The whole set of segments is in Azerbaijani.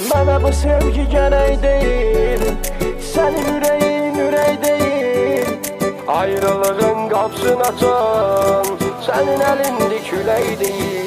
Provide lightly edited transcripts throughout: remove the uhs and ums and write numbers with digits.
Mənə bu sevgi gərək deyil, sənin ürəyin ürək deyil. Ayrılığın qapısını açan sənin əlində külək deyil.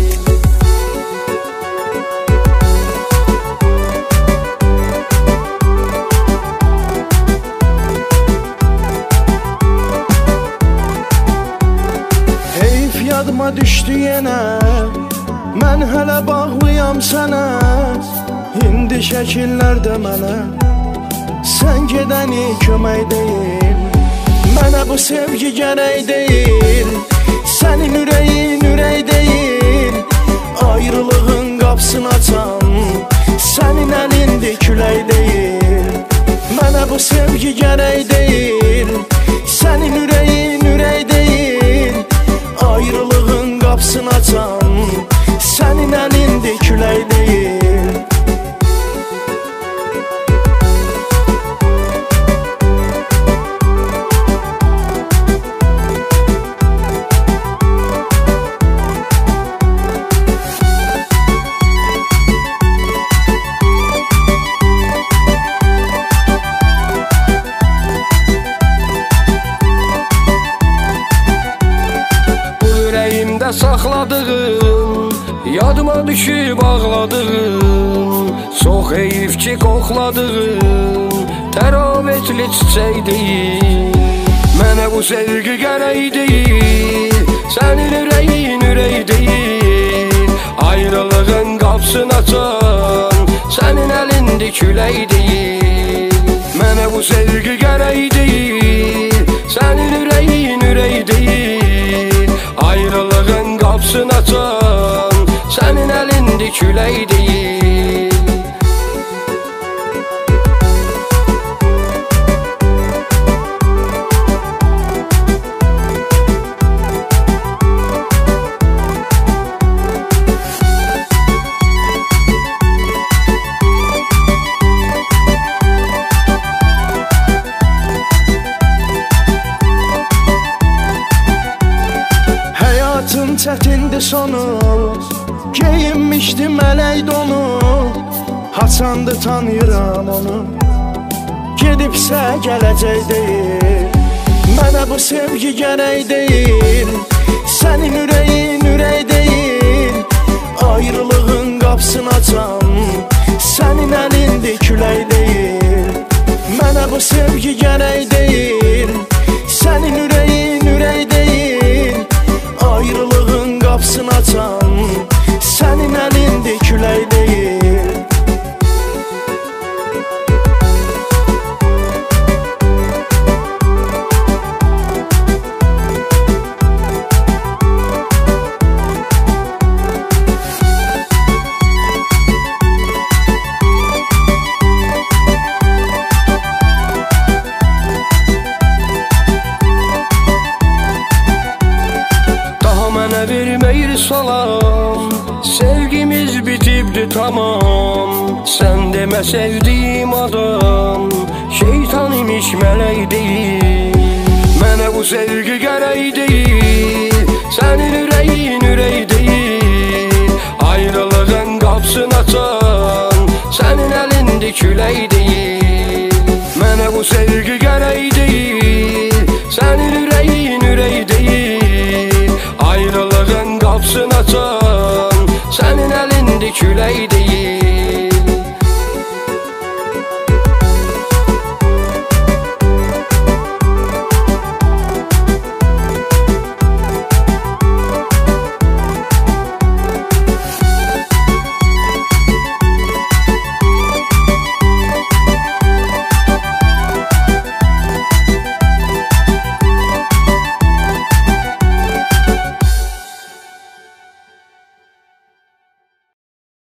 Heyf yadıma düşdü yenə, mən hələ bağlıyam sənə. İndi şəkillərdə mənə sən gedəni kömək deyil. Mənə bu sevgi gərək deyil, sənin ürəyin ürək deyil. Ayrılığın qapısını açan sənin əlində külək deyil. Mənə bu sevgi gərək deyil, sənin ürəyin ürək deyil. Ayrılığın qapısını açan sənin əlində külək deyil. Saxladığım, yadıma düşüb ağladığım, çox heyif ki qoxladığım təravətli çiçək deyil. Mənə bu sevgi gərək deyil, sənin ürəyin ürək deyil. Ayrılığın qapısını açan sənin əlində külək deyil. Mənə bu sevgi gərək deyil, sənin ürəyin ürək deyil. Ayrılığın qapısını açan sənin əlində külək deyil. Həyatım çətindir sonu, geyinmişdim mələk donu. Haçandı tanıyıram onu, gedibsə gələcək deyil. Mənə bu sevgi gərək deyil, sənin ürəyin ürək deyil. Ayrılığın qapısını açan sənin əlində külək deyil. Mənə bu sevgi gərək deyil, sənin ürəyin ürək deyil. Ayrılığın qapısını açan sənin əlində külək deyil. Vermeyir salam, sevgimiz bitibdi tamam. Sən demə sevdiyim adam şeytan imiş mələk deyil. Mənə bu sevgi gərək deyil, sənin ürəyin ürək deyil. Ayrılığın qapısını açan sənin əlində külək deyil. Mənə bu sevgi gərək deyil, sənin ürəyin ürək deyil. Ayrılığın qapısını açan sənin əlində külək deyil.